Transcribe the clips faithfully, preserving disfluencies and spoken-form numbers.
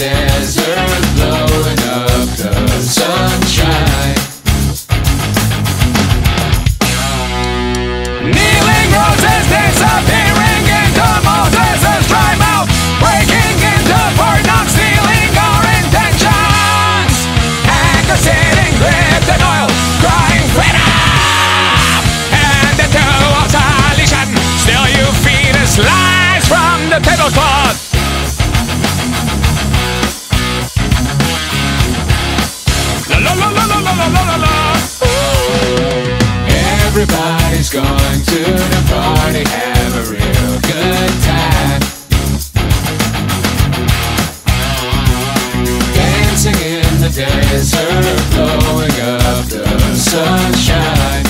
desert, blowing up the sunshine. Kneeling roses disappearing into Moses' dry mouth, breaking into Fort Knox, stealing our intentions. Anger sitting gripped in oil, crying freedom. And the two of salvation, still you feed us lies from the tablecloth. La la la la la la la la la. Everybody's going to the party, have a real good time. Dancing in the desert, blowing up the sunshine.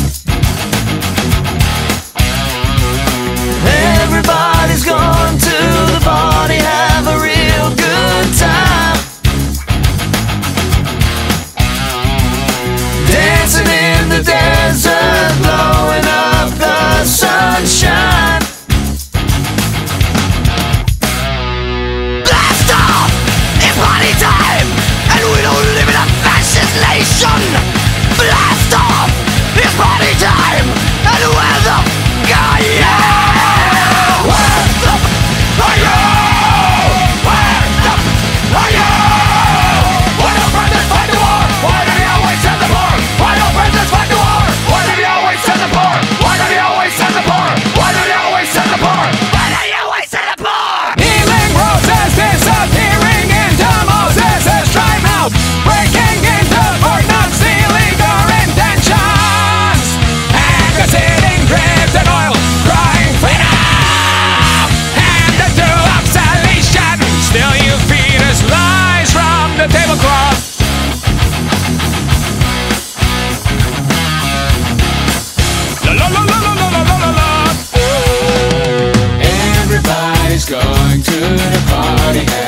Everybody's going to the party, have a real good time. Dancing in the desert, blowing up the sunshine. Blast off! It's party time! And we don't live in a fascist nation! Blast off! It's party time! And where the f*** are you? Where the f*** are you? Where the f*** are you? Why don't brothers fight the war? Why do they always send the poor? Why don't brothers fight the war? Why do they always send the poor? Why do they always send the poor? Why do they always send the poor? Why do they always send the poor? Healing roses disappearing into Moses' dry mouth, breaking into Fort Knox, stealing our intentions. Anger sitting dripped in oil, crying freedom. And the two of salvation, still you feed us lies from the tablecloth. La la la la la la la la la. Everybody's going to the party.